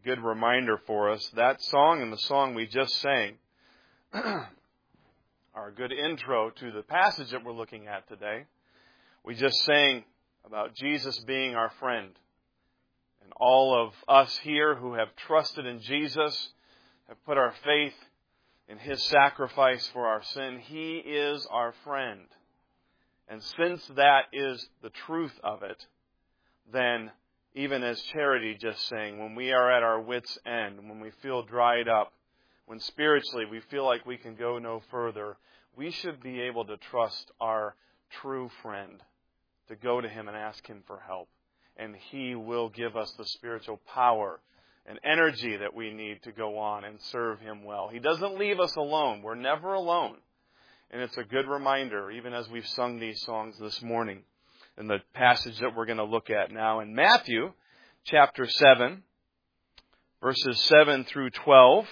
good reminder for us. That song and the song we just sang are a good intro to the passage that we're looking at today. We just sang about Jesus being our friend. And all of us here who have trusted in Jesus, have put our faith in His sacrifice for our sin, He is our friend. And since that is the truth of it, then even as Charity just sang, when we are at our wits' end, when we feel dried up, when spiritually we feel like we can go no further, we should be able to trust our true friend, to go to Him and ask Him for help. And He will give us the spiritual power and energy that we need to go on and serve Him well. He doesn't leave us alone. We're never alone. And it's a good reminder, even as we've sung these songs this morning, in the passage that we're going to look at now in Matthew chapter 7, verses 7 through 12.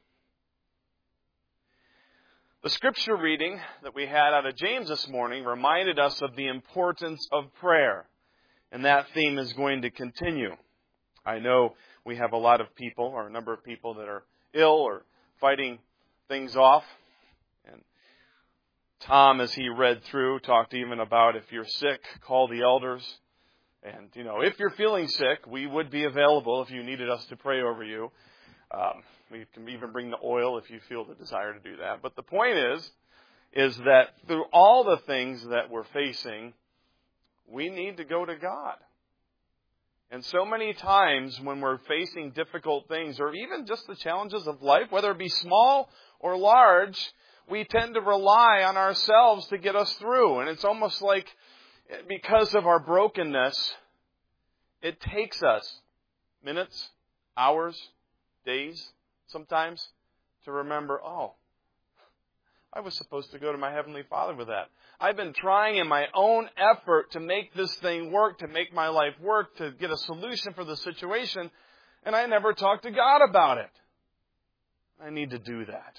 The scripture reading that we had out of James this morning reminded us of the importance of prayer. And that theme is going to continue. I know we have a lot of people, or a number of people that are ill or fighting things off. And Tom, as he read through, talked even about if you're sick, call the elders. And, if you're feeling sick, we would be available if you needed us to pray over you. We can even bring the oil if you feel the desire to do that. But the point is that through all the things that we're facing, we need to go to God. And so many times when we're facing difficult things, or even just the challenges of life, whether it be small or large, we tend to rely on ourselves to get us through. And it's almost like because of our brokenness, it takes us minutes, hours, days, sometimes, to remember, I was supposed to go to my Heavenly Father with that. I've been trying in my own effort to make this thing work, to make my life work, to get a solution for the situation, and I never talked to God about it. I need to do that.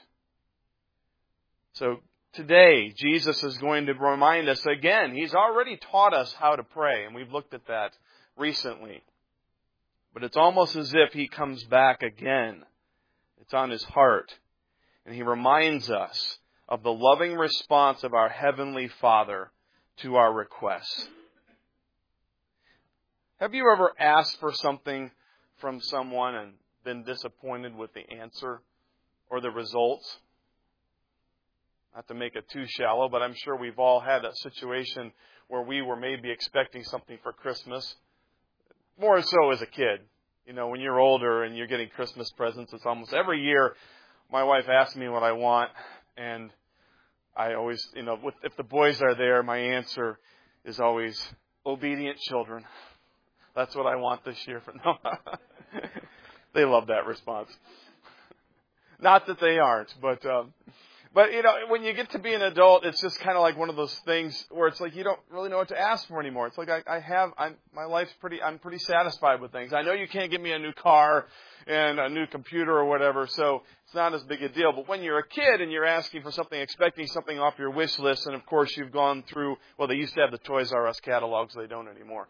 So today, Jesus is going to remind us again. He's already taught us how to pray, and we've looked at that recently. But it's almost as if He comes back again. It's on His heart. And He reminds us of the loving response of our Heavenly Father to our requests. Have you ever asked for something from someone and been disappointed with the answer or the results? Not to make it too shallow, but I'm sure we've all had that situation where we were maybe expecting something for Christmas. More so as a kid. When you're older and you're getting Christmas presents, it's almost every year my wife asks me what I want, and I always, if the boys are there, my answer is always obedient children. That's what I want this year. They love that response. Not that they aren't, but when you get to be an adult, it's just kind of like one of those things where it's like you don't really know what to ask for anymore. It's like I'm pretty satisfied with things. I know you can't give me a new car and a new computer or whatever, so it's not as big a deal. But when you're a kid and you're asking for something, expecting something off your wish list, and of course you've gone through, they used to have the Toys R Us catalogs, they don't anymore.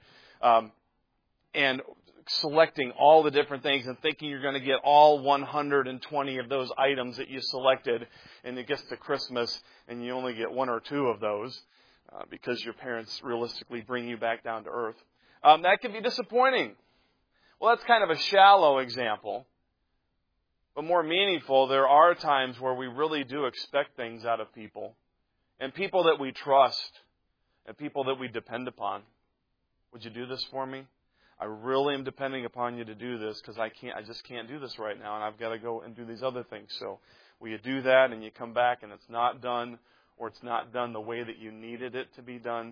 And selecting all the different things and thinking you're going to get all 120 of those items that you selected, and it gets to Christmas and you only get one or two of those because your parents realistically bring you back down to earth. That can be disappointing. Well, that's kind of a shallow example. But more meaningful, there are times where we really do expect things out of people, and people that we trust, and people that we depend upon. Would you do this for me? I really am depending upon you to do this because I just can't do this right now, and I've got to go and do these other things. So will you do that, and you come back and it's not done, or it's not done the way that you needed it to be done?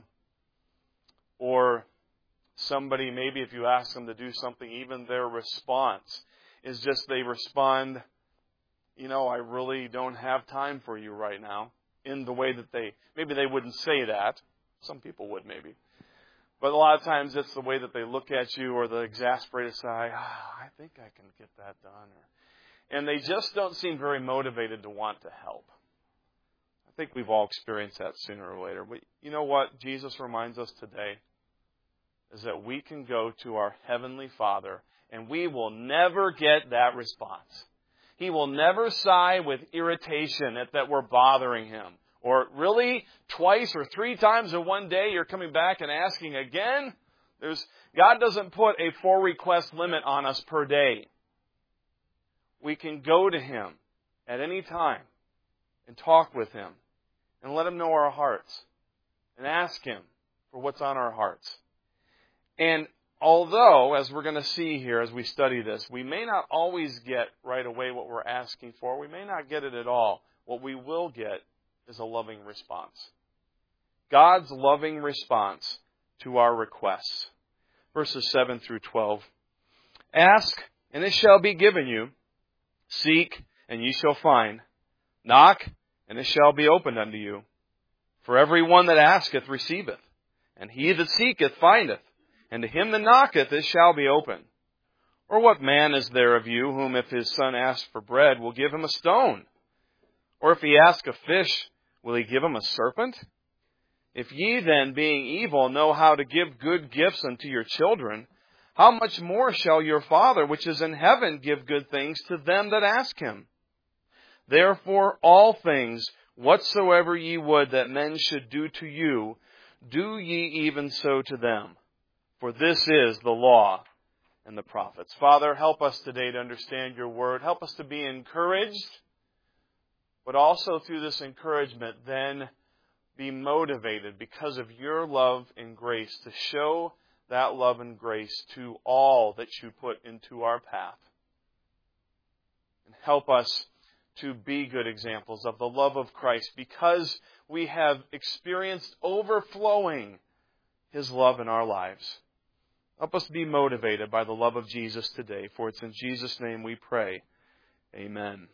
Or somebody, maybe if you ask them to do something, even their response is just they respond, I really don't have time for you right now, in the way that maybe they wouldn't say that. Some people would maybe. But a lot of times it's the way that they look at you, or the exasperated sigh, I think I can get that done. And they just don't seem very motivated to want to help. I think we've all experienced that sooner or later. But you know what? Jesus reminds us today, is that we can go to our Heavenly Father and we will never get that response. He will never sigh with irritation at that we're bothering Him. Or really, twice or 3 times in one day you're coming back and asking again? God doesn't put a 4 request limit on us per day. We can go to Him at any time and talk with Him and let Him know our hearts and ask Him for what's on our hearts. And although, as we're going to see here as we study this, we may not always get right away what we're asking for, we may not get it at all, what we will get is a loving response. God's loving response to our requests. Verses 7 through 12. Ask, and it shall be given you. Seek, and ye shall find. Knock, and it shall be opened unto you. For every one that asketh receiveth, and he that seeketh findeth, and to him that knocketh it shall be opened. Or what man is there of you, whom if his son asks for bread, will give him a stone? Or if he ask a fish, will he give him a serpent? If ye then, being evil, know how to give good gifts unto your children, how much more shall your Father which is in heaven give good things to them that ask Him? Therefore all things, whatsoever ye would that men should do to you, do ye even so to them. For this is the law and the prophets. Father, help us today to understand your word. Help us to be encouraged, but also through this encouragement then be motivated because of your love and grace to show that love and grace to all that you put into our path. And help us to be good examples of the love of Christ because we have experienced overflowing His love in our lives. Help us be motivated by the love of Jesus today, for it's in Jesus' name we pray. Amen.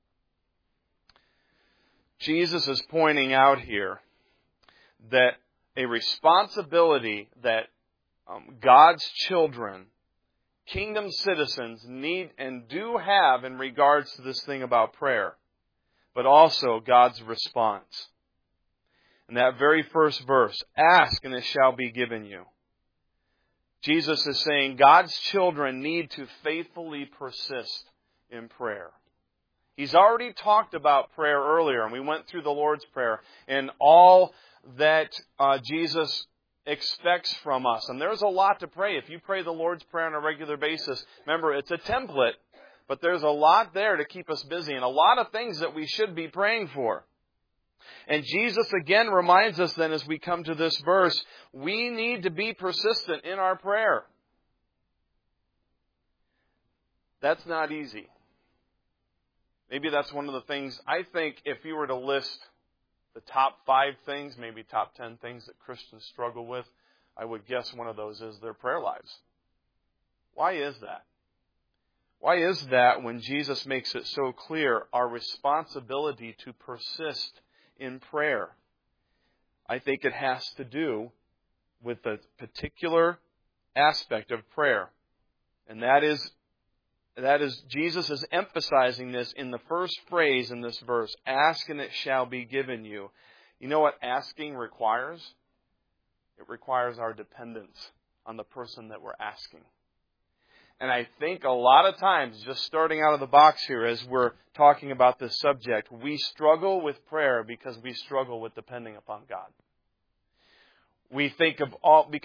Jesus is pointing out here that a responsibility that God's children, kingdom citizens, need and do have in regards to this thing about prayer, but also God's response. In that very first verse, ask and it shall be given you. Jesus is saying God's children need to faithfully persist in prayer. He's already talked about prayer earlier, and we went through the Lord's Prayer and all that Jesus expects from us. And there's a lot to pray. If you pray the Lord's Prayer on a regular basis, remember, it's a template, but there's a lot there to keep us busy and a lot of things that we should be praying for. And Jesus again reminds us then as we come to this verse, we need to be persistent in our prayer. That's not easy. Maybe that's one of the things, I think if you were to list the top 5 things, maybe top 10 things that Christians struggle with, I would guess one of those is their prayer lives. Why is that? Why is that when Jesus makes it so clear our responsibility to persist in prayer? I think it has to do with a particular aspect of prayer. And that is Jesus is emphasizing this in the first phrase in this verse. Ask and it shall be given you. You know what asking requires? It requires our dependence on the person that we're asking. And I think a lot of times, just starting out of the box here as we're talking about this subject, we struggle with prayer because we struggle with depending upon God. We think of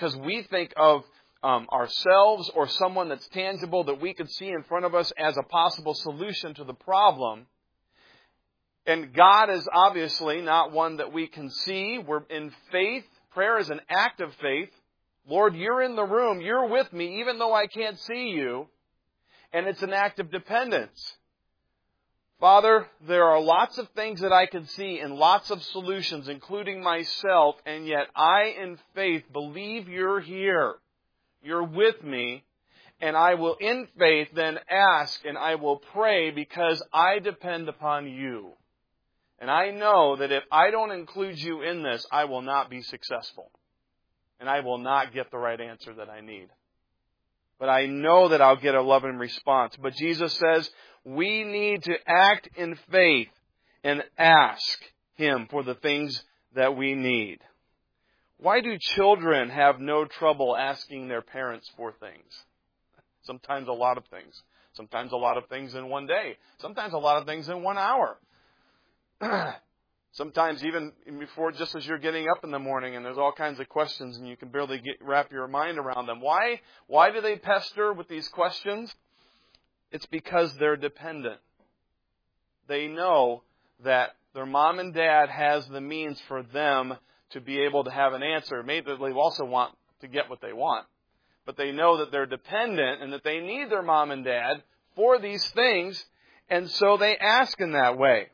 ourselves or someone that's tangible that we could see in front of us as a possible solution to the problem. And God is obviously not one that we can see. We're in faith. Prayer is an act of faith. Lord, you're in the room. You're with me even though I can't see you. And it's an act of dependence. Father, there are lots of things that I can see and lots of solutions, including myself, and yet I, in faith, believe you're here. You're with me, and I will in faith then ask and I will pray because I depend upon you. And I know that if I don't include you in this, I will not be successful. And I will not get the right answer that I need. But I know that I'll get a loving response. But Jesus says we need to act in faith and ask Him for the things that we need. Why do children have no trouble asking their parents for things? Sometimes a lot of things. Sometimes a lot of things in one day. Sometimes a lot of things in 1 hour. Sometimes even before, just as you're getting up in the morning and there's all kinds of questions and you can barely wrap your mind around them. Why do they pester with these questions? It's because they're dependent. They know that their mom and dad has the means for them to be able to have an answer. Maybe they also want to get what they want. But they know that they're dependent and that they need their mom and dad for these things, and so they ask in that way.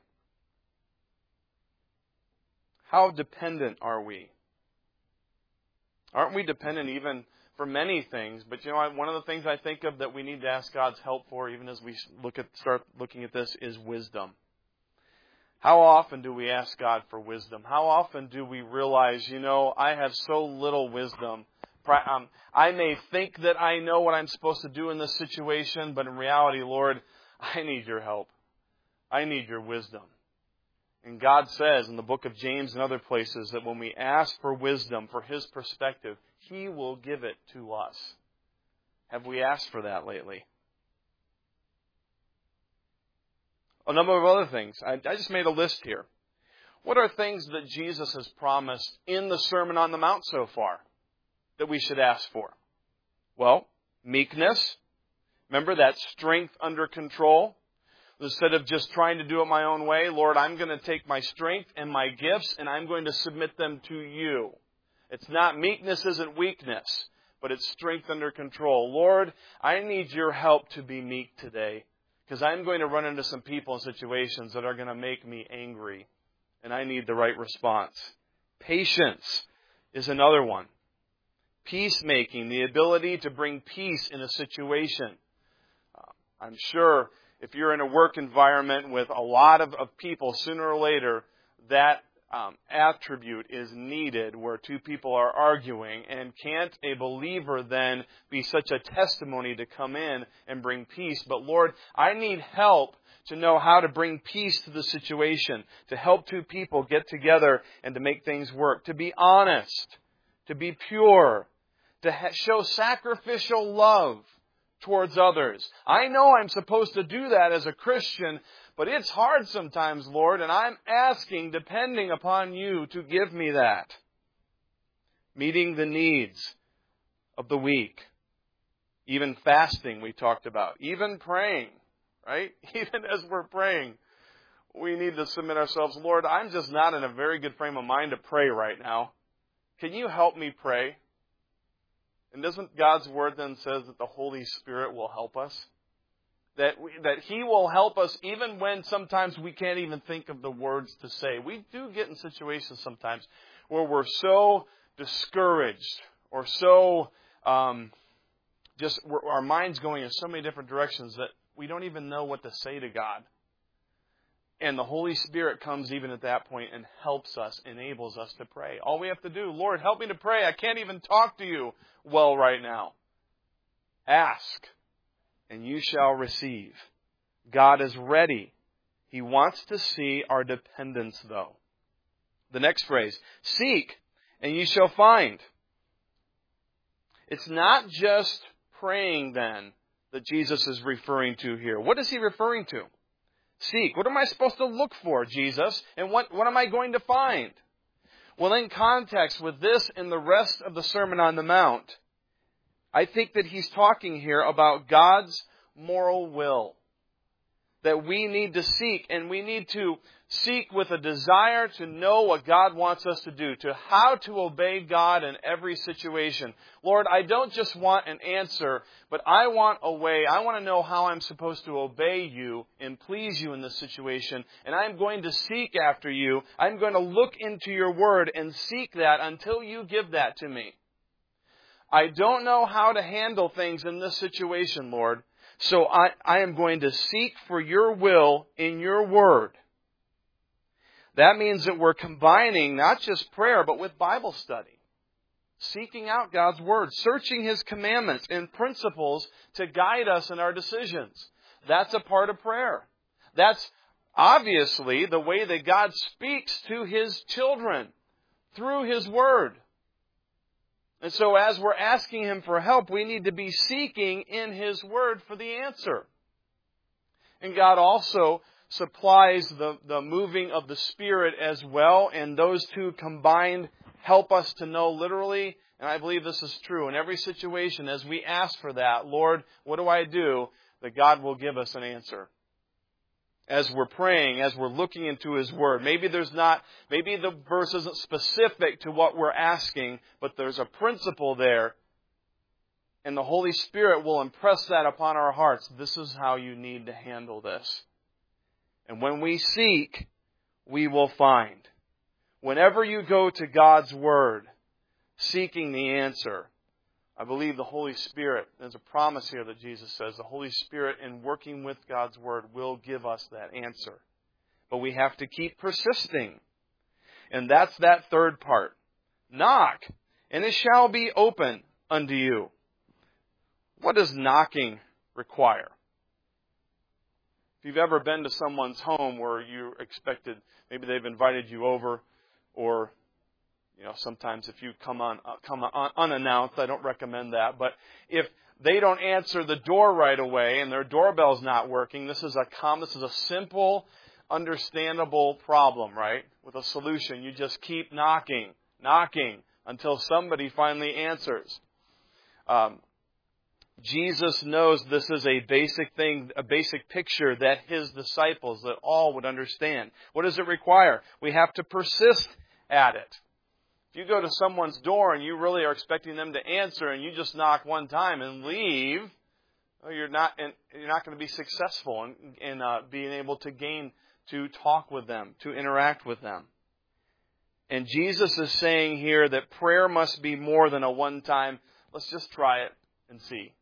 How dependent are we? Aren't we dependent even for many things? But one of the things I think of that we need to ask God's help for, even as we start looking at this, is wisdom. How often do we ask God for wisdom? How often do we realize, I have so little wisdom. I may think that I know what I'm supposed to do in this situation, but in reality, Lord, I need your help. I need your wisdom. And God says in the book of James and other places that when we ask for wisdom, for His perspective, He will give it to us. Have we asked for that lately? A number of other things. I just made a list here. What are things that Jesus has promised in the Sermon on the Mount so far that we should ask for? Well, meekness. Remember that strength under control? Instead of just trying to do it my own way, Lord, I'm going to take my strength and my gifts and I'm going to submit them to you. It's not meekness isn't weakness, but it's strength under control. Lord, I need your help to be meek today because I'm going to run into some people and situations that are going to make me angry and I need the right response. Patience is another one. Peacemaking, the ability to bring peace in a situation. I'm sure if you're in a work environment with a lot of people, sooner or later, that attribute is needed where two people are arguing. And can't a believer then be such a testimony to come in and bring peace? But Lord, I need help to know how to bring peace to the situation, to help two people get together and to make things work, to be honest, to be pure, to show sacrificial love towards others. I know I'm supposed to do that as a Christian, but it's hard sometimes, Lord, and I'm asking, depending upon you, to give me that. Meeting the needs of the weak. Even fasting we talked about. Even praying, right? Even as we're praying, we need to submit ourselves. Lord, I'm just not in a very good frame of mind to pray right now. Can you help me pray? And doesn't God's Word then says that the Holy Spirit will help us? That He will help us even when sometimes we can't even think of the words to say. We do get in situations sometimes where we're so discouraged or so our mind's going in so many different directions that we don't even know what to say to God. And the Holy Spirit comes even at that point and helps us, enables us to pray. All we have to do, Lord, help me to pray. I can't even talk to you well right now. Ask, and you shall receive. God is ready. He wants to see our dependence, though. The next phrase, seek, and you shall find. It's not just praying, then, that Jesus is referring to here. What is He referring to? Seek. What am I supposed to look for, Jesus? And what am I going to find? Well, in context with this and the rest of the Sermon on the Mount, I think that He's talking here about God's moral will. That we need to seek, and we need to seek with a desire to know what God wants us to do, to how to obey God in every situation. Lord, I don't just want an answer, but I want a way. I want to know how I'm supposed to obey you and please you in this situation. And I'm going to seek after you. I'm going to look into your word and seek that until you give that to me. I don't know how to handle things in this situation, Lord. So I am going to seek for your will in your word. That means that we're combining not just prayer, but with Bible study. Seeking out God's word, searching His commandments and principles to guide us in our decisions. That's a part of prayer. That's obviously the way that God speaks to His children through His word. And so as we're asking Him for help, we need to be seeking in His Word for the answer. And God also supplies the moving of the Spirit as well, and those two combined help us to know literally, and I believe this is true, in every situation, as we ask for that, Lord, what do I do? That God will give us an answer. As we're praying, as we're looking into His Word. Maybe the verse isn't specific to what we're asking, but there's a principle there. And the Holy Spirit will impress that upon our hearts. This is how you need to handle this. And when we seek, we will find. Whenever you go to God's Word, seeking the answer, I believe the Holy Spirit, there's a promise here that Jesus says, the Holy Spirit in working with God's Word will give us that answer. But we have to keep persisting. And that's that third part. Knock, and it shall be open unto you. What does knocking require? If you've ever been to someone's home where you expected, maybe they've invited you over, or sometimes if you come on unannounced, I don't recommend that. But if they don't answer the door right away and their doorbell's not working, this is a simple, understandable problem, right? With a solution, you just keep knocking until somebody finally answers. Jesus knows this is a basic thing, a basic picture that His disciples, that all would understand. What does it require? We have to persist at it. If you go to someone's door and you really are expecting them to answer and you just knock one time and leave, you're not going to be successful in being able to talk with them, to interact with them. And Jesus is saying here that prayer must be more than a one-time, let's just try it and see.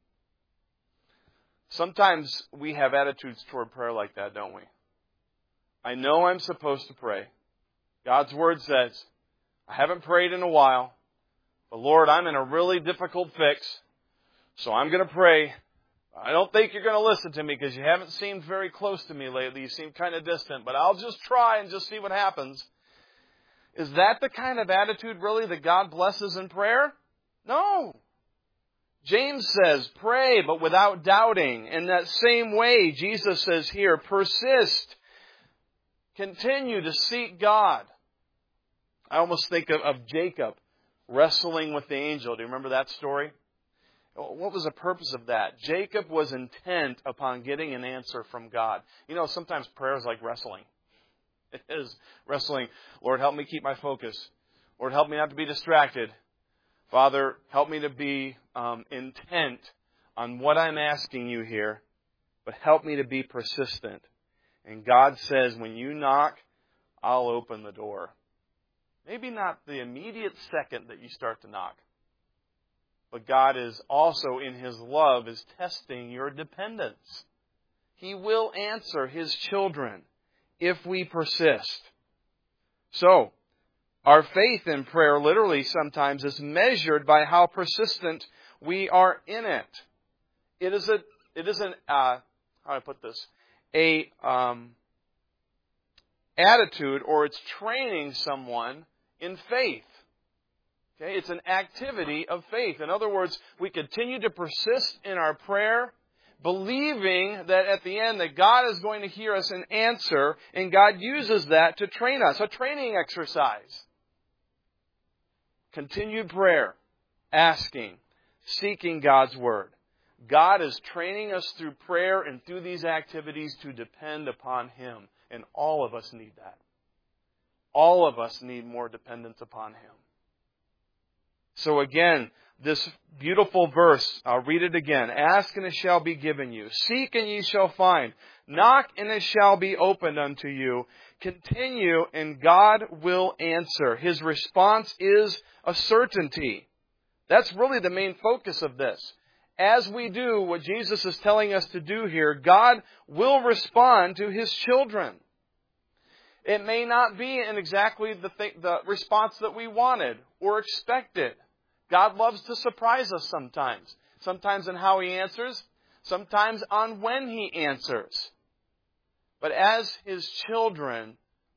Sometimes we have attitudes toward prayer like that, don't we? I know I'm supposed to pray. God's Word says, I haven't prayed in a while, but Lord, I'm in a really difficult fix, so I'm going to pray. I don't think you're going to listen to me because you haven't seemed very close to me lately. You seem kind of distant, but I'll just try and just see what happens. Is that the kind of attitude really that God blesses in prayer? No. James says, pray, but without doubting. In that same way, Jesus says here, persist. Continue to seek God. I almost think of Jacob wrestling with the angel. Do you remember that story? What was the purpose of that? Jacob was intent upon getting an answer from God. Sometimes prayer is like wrestling. It is wrestling. Lord, help me keep my focus. Lord, help me not to be distracted. Father, help me to be intent on what I'm asking you here, but help me to be persistent. And God says, when you knock, I'll open the door. Maybe not the immediate second that you start to knock. But God is also, in His love, is testing your dependence. He will answer His children if we persist. So, our faith in prayer literally sometimes is measured by how persistent we are in it. It is how do I put this? Attitude, or it's training someone in faith. Okay, it's an activity of faith. In other words, we continue to persist in our prayer, believing that at the end that God is going to hear us and answer, and God uses that to train us. A training exercise. Continued prayer, asking, seeking God's Word. God is training us through prayer and through these activities to depend upon Him. And all of us need that. All of us need more dependence upon Him. So again, this beautiful verse, I'll read it again. Ask and it shall be given you. Seek and ye shall find. Knock and it shall be opened unto you. Continue and God will answer. His response is a certainty. That's really the main focus of this. As we do what Jesus is telling us to do here, God will respond to His children. It may not be in exactly the response that we wanted or expected. God loves to surprise us sometimes. Sometimes in how He answers, sometimes on when He answers. But as His children,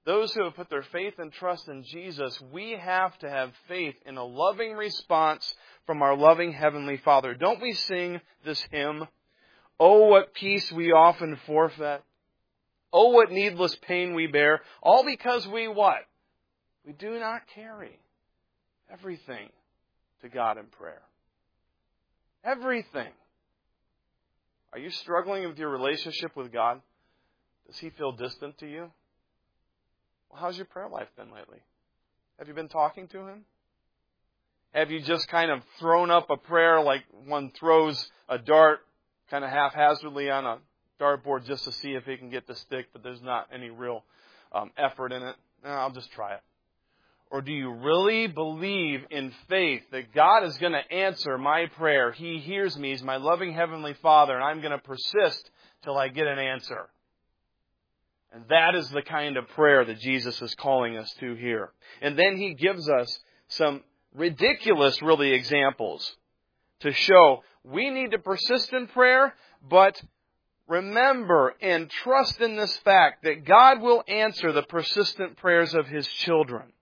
those who have put their faith and trust in Jesus, we have to have faith in a loving response from our loving Heavenly Father. Don't we sing this hymn? Oh, what peace we often forfeit. Oh, what needless pain we bear. All because we what? We do not carry everything to God in prayer. Everything. Are you struggling with your relationship with God? Does He feel distant to you? Well, how's your prayer life been lately? Have you been talking to Him? Have you just kind of thrown up a prayer like one throws a dart kind of haphazardly on a dartboard just to see if he can get the stick, but there's not any real effort in it? I'll just try it. Or do you really believe in faith that God is going to answer my prayer? He hears me. He's my loving Heavenly Father, and I'm going to persist till I get an answer. And that is the kind of prayer that Jesus is calling us to here. And then He gives us some ridiculous, really, examples to show we need to persist in prayer, but remember and trust in this fact that God will answer the persistent prayers of His children.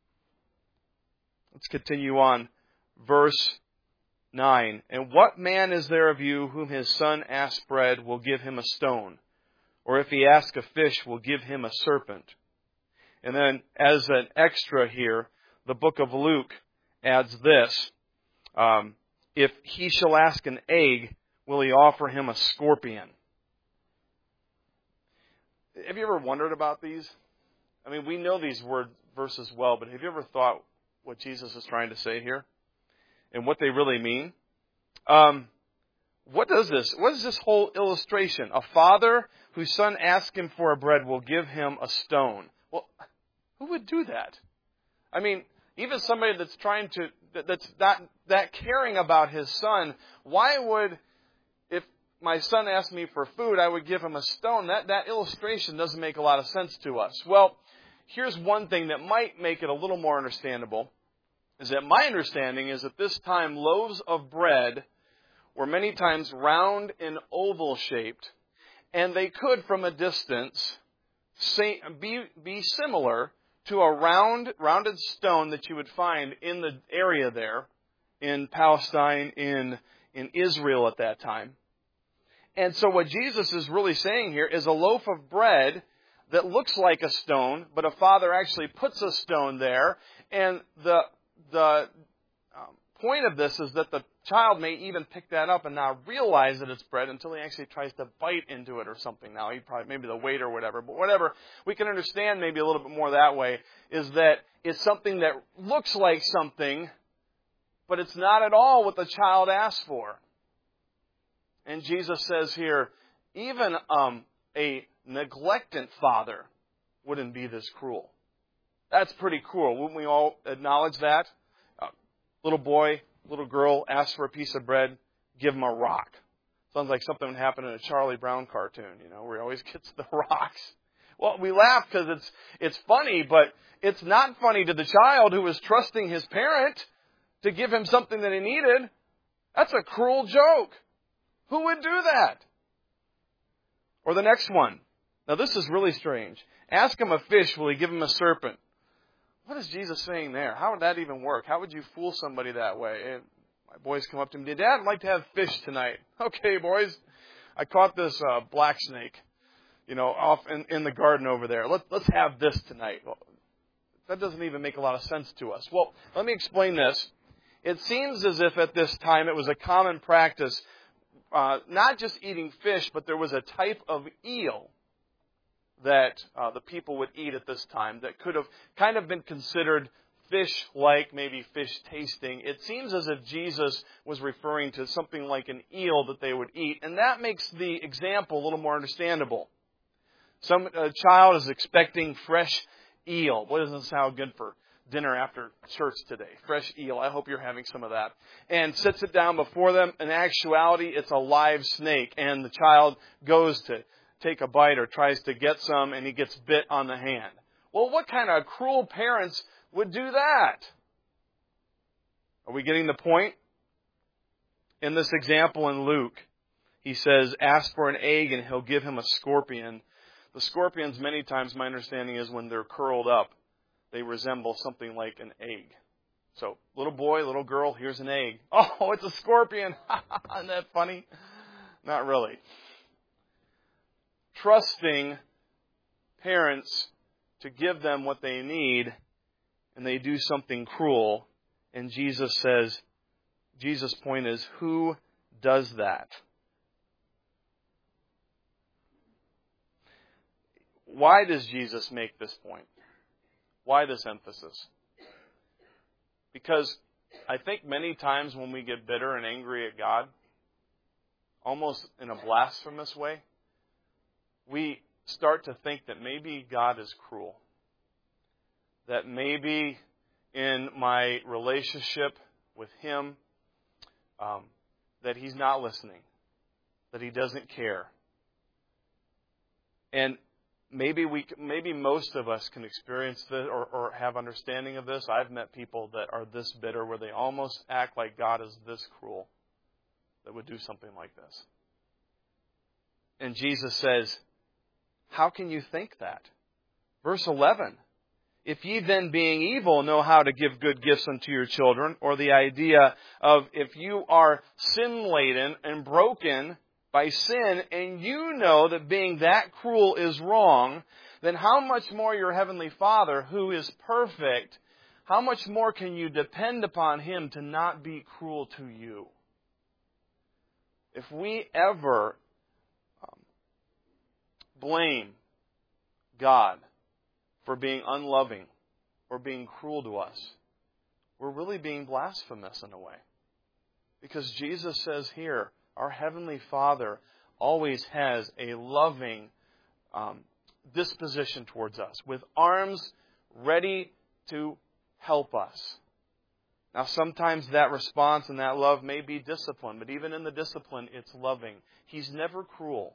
Let's continue on. Verse 9. And what man is there of you whom his son asks bread will give him a stone? Or if he asks a fish, will give him a serpent? And then as an extra here, the book of Luke adds this. If he shall ask an egg, will he offer him a scorpion? Have you ever wondered about these? I mean, we know these verses well, but have you ever thought what Jesus is trying to say here and what they really mean? What is this whole illustration? A father whose son asks him for a bread will give him a stone. Well, who would do that? I mean, even somebody that's not that caring about his son, why would, if my son asked me for food, I would give him a stone? That illustration doesn't make a lot of sense to us. Well, here's one thing that might make it a little more understandable, is that my understanding is at this time loaves of bread were many times round and oval shaped, and they could, from a distance, be similar to a rounded stone that you would find in the area there in Palestine, in Israel at that time. And so what Jesus is really saying here is a loaf of bread that looks like a stone, but a father actually puts a stone there, and the point of this is that the child may even pick that up and not realize that it's bread until he actually tries to bite into it or something. Now, maybe the weight or whatever, but whatever, we can understand maybe a little bit more that way, is that it's something that looks like something, but it's not at all what the child asked for. And Jesus says here, even a neglectant father wouldn't be this cruel. That's pretty cruel. Wouldn't we all acknowledge that? Little boy, little girl asks for a piece of bread, give him a rock. Sounds like something would happen in a Charlie Brown cartoon, where he always gets the rocks. Well, we laugh because it's funny, but it's not funny to the child who was trusting his parent to give him something that he needed. That's a cruel joke. Who would do that? Or the next one. Now, this is really strange. Ask him a fish, will he give him a serpent? What is Jesus saying there? How would that even work? How would you fool somebody that way? And my boys come up to me, Dad, I'd like to have fish tonight. Okay, boys, I caught this black snake, off in the garden over there. Let's have this tonight. Well, that doesn't even make a lot of sense to us. Well, let me explain this. It seems as if at this time it was a common practice, not just eating fish, but there was a type of eel that the people would eat at this time that could have kind of been considered fish-like, maybe fish tasting. It seems as if Jesus was referring to something like an eel that they would eat, and that makes the example a little more understandable. A child is expecting fresh eel. Boy, doesn't sound good for dinner after church today. Fresh eel. I hope you're having some of that. And sits it down before them. In actuality, it's a live snake, and the child goes to take a bite or tries to get some, and he gets bit on the hand. Well, what kind of cruel parents would do that? Are we getting the point? In this example in Luke, he says, ask for an egg and he'll give him a scorpion. The scorpions, many times, my understanding is when they're curled up, they resemble something like an egg. So, little boy, little girl, here's an egg. Oh, it's a scorpion. Isn't that funny? Not really. Trusting parents to give them what they need, and they do something cruel. And Jesus' point is, who does that? Why does Jesus make this point? Why this emphasis? Because I think many times when we get bitter and angry at God, almost in a blasphemous way, we start to think that maybe God is cruel. That maybe in my relationship with Him, that He's not listening. That He doesn't care. And maybe most of us can experience this or have understanding of this. I've met people that are this bitter where they almost act like God is this cruel that would do something like this. And Jesus says, how can you think that? Verse 11, if ye then being evil know how to give good gifts unto your children, or the idea of if you are sin-laden and broken by sin, and you know that being that cruel is wrong, then how much more your Heavenly Father, who is perfect, how much more can you depend upon Him to not be cruel to you? If we ever blame God for being unloving or being cruel to us, we're really being blasphemous in a way. Because Jesus says here, our Heavenly Father always has a loving disposition towards us, with arms ready to help us. Now, sometimes that response and that love may be discipline, but even in the discipline, it's loving. He's never cruel.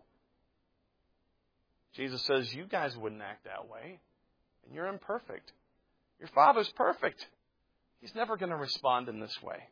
Jesus says, you guys wouldn't act that way, and you're imperfect. Your Father's perfect. He's never going to respond in this way.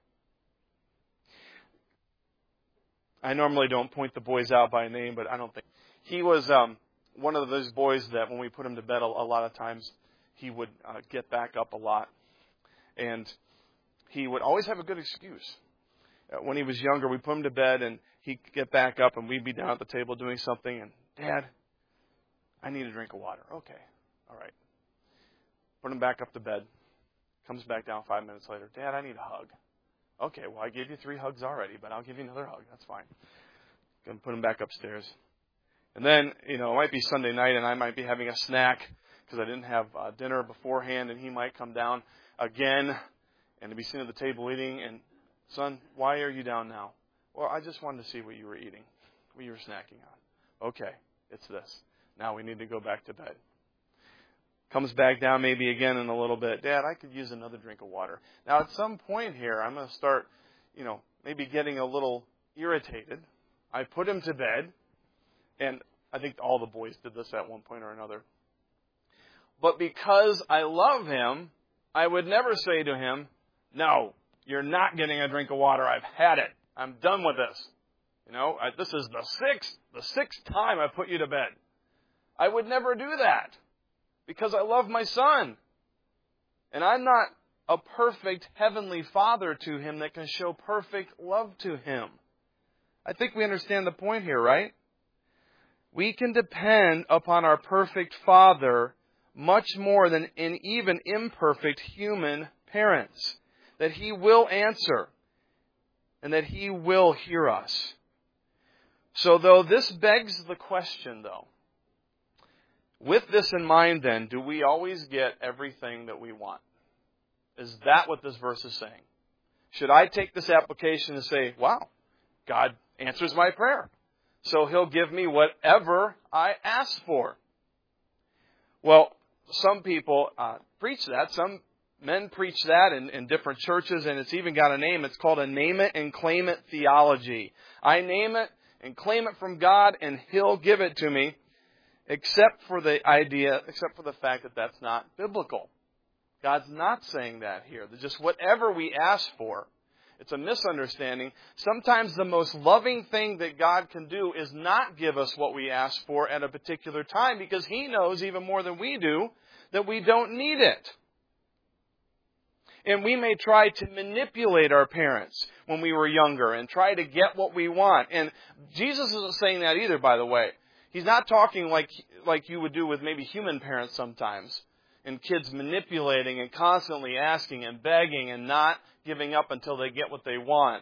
I normally don't point the boys out by name, but I don't think. He was one of those boys that when we put him to bed, a lot of times he would get back up a lot. And he would always have a good excuse. When he was younger, we put him to bed and he'd get back up and we'd be down at the table doing something. And, Dad, I need a drink of water. Okay, all right. Put him back up to bed. Comes back down 5 minutes later. Dad, I need a hug. Okay, well, I gave you 3 hugs already, but I'll give you another hug. That's fine. Going to put him back upstairs. And then, it might be Sunday night, and I might be having a snack because I didn't have dinner beforehand, and he might come down again and to be sitting at the table eating. And, son, why are you down now? Well, I just wanted to see what you were eating, what you were snacking on. Okay, it's this. Now we need to go back to bed. Comes back down maybe again in a little bit. Dad, I could use another drink of water. Now, at some point here, I'm going to start, maybe getting a little irritated. I put him to bed, and I think all the boys did this at one point or another. But because I love him, I would never say to him, no, you're not getting a drink of water. I've had it. I'm done with this. This is the sixth time I put you to bed. I would never do that. Because I love my son. And I'm not a perfect heavenly father to him that can show perfect love to him. I think we understand the point here, right? We can depend upon our perfect Father much more than in even imperfect human parents. That He will answer. And that He will hear us. So though this begs the question, though, with this in mind, then, do we always get everything that we want? Is that what this verse is saying? Should I take this application and say, wow, God answers my prayer, so He'll give me whatever I ask for? Well, some people preach that. Some men preach that in different churches, and it's even got a name. It's called a name it and claim it theology. I name it and claim it from God, and He'll give it to me. Except for the fact that that's not biblical. God's not saying that here. That just whatever we ask for, It's a misunderstanding. Sometimes the most loving thing that God can do is not give us what we ask for at a particular time, because He knows even more than we do that we don't need it. And we may try to manipulate our parents when we were younger and try to get what we want. And Jesus isn't saying that either, by the way. He's not talking like you would do with maybe human parents sometimes, and kids manipulating and constantly asking and begging and not giving up until they get what they want.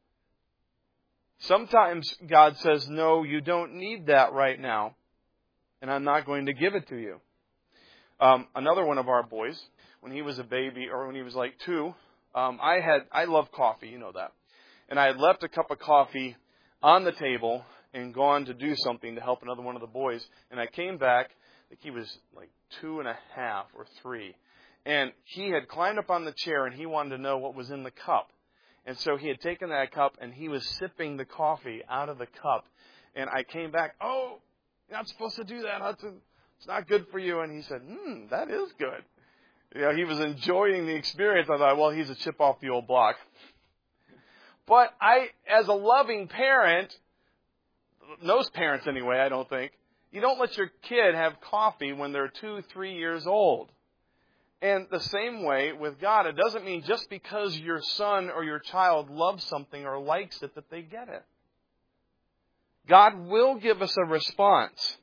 Sometimes God says, no, you don't need that right now, and I'm not going to give it to you. Another one of our boys, when he was a baby, or when he was like 2, I love coffee, you know that. And I had left a cup of coffee on the table and gone to do something to help another one of the boys. And I came back, I think he was like 2.5 or 3. And he had climbed up on the chair and he wanted to know what was in the cup. And so he had taken that cup and he was sipping the coffee out of the cup. And I came back, oh, you're not supposed to do that, Hudson. It's not good for you. And he said, that is good. You know, he was enjoying the experience. I thought, well, he's a chip off the old block. But I, as a loving parent, most parents anyway, I don't think, you don't let your kid have coffee when they're 2, 3 years old. And the same way with God, it doesn't mean just because your son or your child loves something or likes it that they get it. God will give us a response.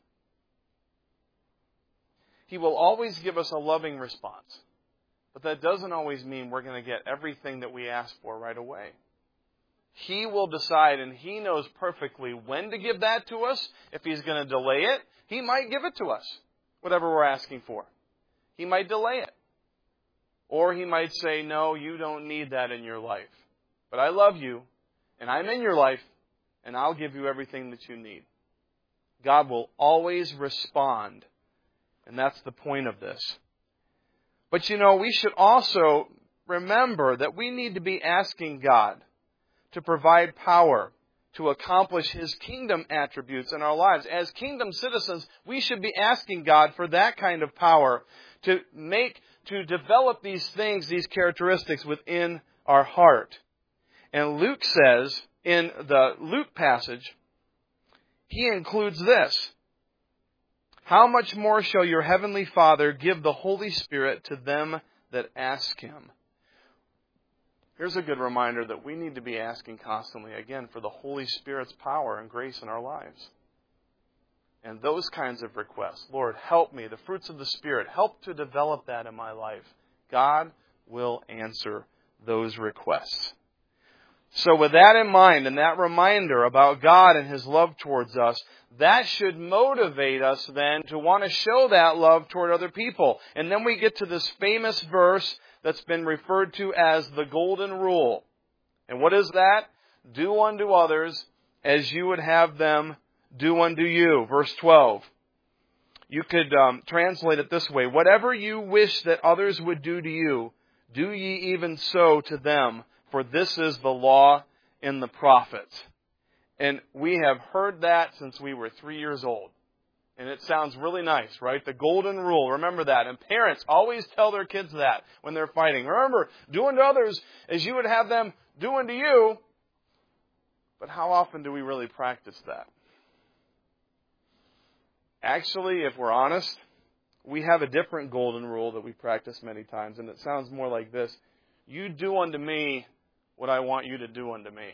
He will always give us a loving response. But that doesn't always mean we're going to get everything that we ask for right away. He will decide, and He knows perfectly when to give that to us. If He's going to delay it, He might give it to us, whatever we're asking for. He might delay it. Or He might say, no, you don't need that in your life. But I love you, and I'm in your life, and I'll give you everything that you need. God will always respond. And that's the point of this. But we should also remember that we need to be asking God to provide power to accomplish His kingdom attributes in our lives. As kingdom citizens, we should be asking God for that kind of power to develop these things, these characteristics within our heart. And Luke says, in the Luke passage, he includes this: how much more shall your heavenly Father give the Holy Spirit to them that ask Him? Here's a good reminder that we need to be asking constantly, again, for the Holy Spirit's power and grace in our lives. And those kinds of requests. Lord, help me. The fruits of the Spirit, help to develop that in my life. God will answer those requests. So with that in mind, and that reminder about God and His love towards us, that should motivate us then to want to show that love toward other people. And then we get to this famous verse that's been referred to as the Golden Rule. And what is that? Do unto others as you would have them do unto you. Verse 12. You could translate it this way: whatever you wish that others would do to you, do ye even so to them, for this is the law and the prophets. And we have heard that since we were 3 years old. And it sounds really nice, right? The Golden Rule. Remember that. And parents always tell their kids that when they're fighting. Remember, do unto others as you would have them do unto you. But how often do we really practice that? Actually, if we're honest, we have a different Golden Rule that we practice many times. And it sounds more like this: you do unto me what I want you to do unto me.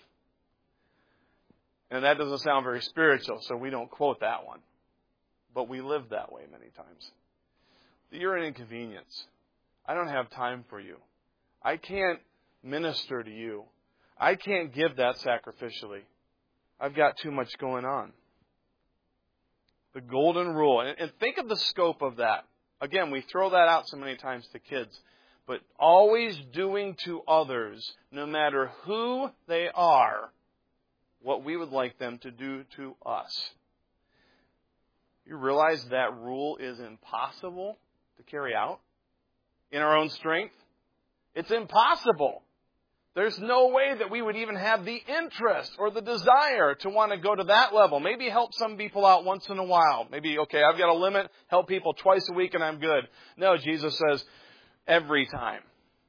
And that doesn't sound very spiritual, so we don't quote that one. But we live that way many times. You're an inconvenience. I don't have time for you. I can't minister to you. I can't give that sacrificially. I've got too much going on. The Golden Rule. And think of the scope of that. Again, we throw that out so many times to kids. But always doing to others, no matter who they are, what we would like them to do to us. You realize that rule is impossible to carry out in our own strength? It's impossible. There's no way that we would even have the interest or the desire to want to go to that level. Maybe help some people out once in a while. Maybe, okay, I've got a limit, help people twice a week and I'm good. No, Jesus says, every time.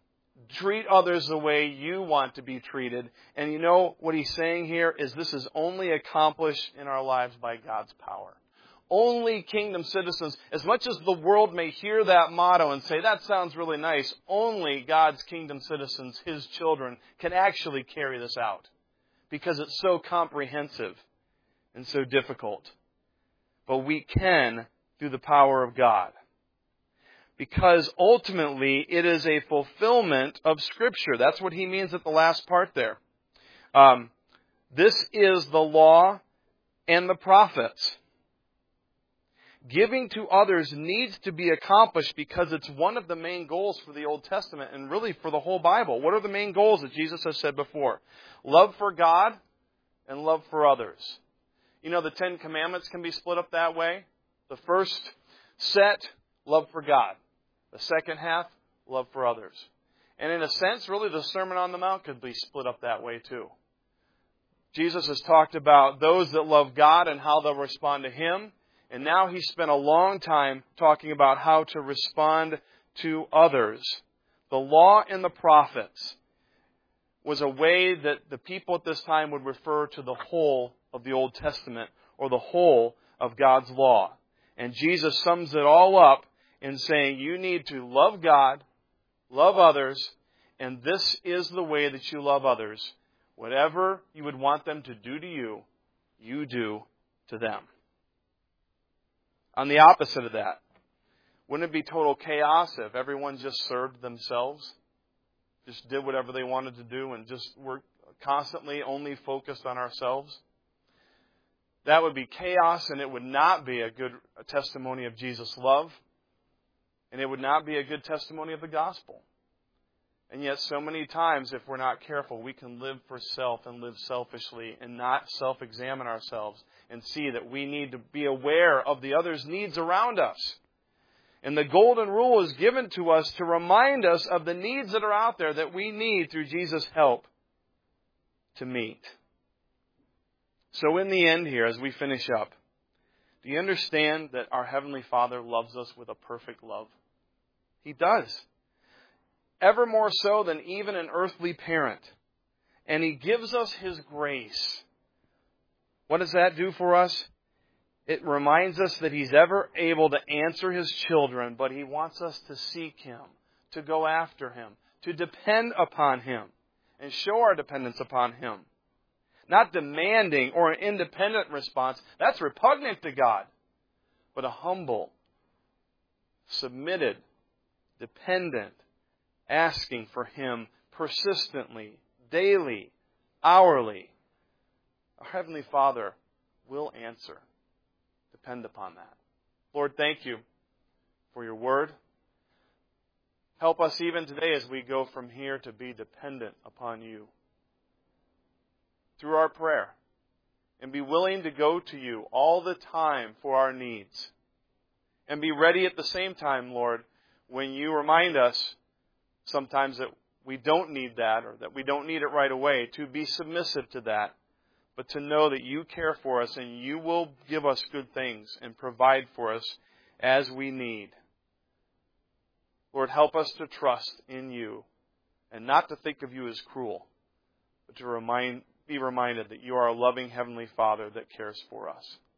treat others the way you want to be treated. And you know what he's saying here is this is only accomplished in our lives by God's power. Only kingdom citizens, as much as the world may hear that motto and say, that sounds really nice, only God's kingdom citizens, His children, can actually carry this out. Because it's so comprehensive and so difficult. But we can through the power of God. Because ultimately it is a fulfillment of Scripture. That's what he means at the last part there. This is the law and the prophets. Giving to others needs to be accomplished because it's one of the main goals for the Old Testament and really for the whole Bible. What are the main goals that Jesus has said before? Love for God and love for others. You know, the Ten Commandments can be split up that way. The first set, love for God. The second half, love for others. And in a sense, really the Sermon on the Mount could be split up that way too. Jesus has talked about those that love God and how they'll respond to Him. And now He spent a long time talking about how to respond to others. The law and the prophets was a way that the people at this time would refer to the whole of the Old Testament or the whole of God's law. And Jesus sums it all up in saying you need to love God, love others, and this is the way that you love others. Whatever you would want them to do to you, you do to them. On the opposite of that, wouldn't it be total chaos if everyone just served themselves? Just did whatever they wanted to do and just were constantly only focused on ourselves? That would be chaos, and it would not be a good testimony of Jesus' love. And it would not be a good testimony of the gospel. And yet so many times, if we're not careful, we can live for self and live selfishly and not self-examine ourselves and see that we need to be aware of the other's needs around us. And the golden rule is given to us to remind us of the needs that are out there that we need through Jesus' help to meet. So in the end here, as we finish up, do you understand that our Heavenly Father loves us with a perfect love? He does. Ever more so than even an earthly parent. And He gives us His grace. What does that do for us? It reminds us that He's ever able to answer His children, but He wants us to seek Him, to go after Him, to depend upon Him, and show our dependence upon Him. Not demanding or an independent response. That's repugnant to God. But a humble, submitted, dependent, asking for Him persistently, daily, hourly. Our Heavenly Father will answer. Depend upon that. Lord, thank You for Your Word. Help us even today as we go from here to be dependent upon You through our prayer, and be willing to go to You all the time for our needs. And be ready at the same time, Lord, when You remind us sometimes that we don't need that or that we don't need it right away, to be submissive to that, but to know that You care for us and You will give us good things and provide for us as we need. Lord, help us to trust in You and not to think of You as cruel, but to be reminded that You are a loving Heavenly Father that cares for us.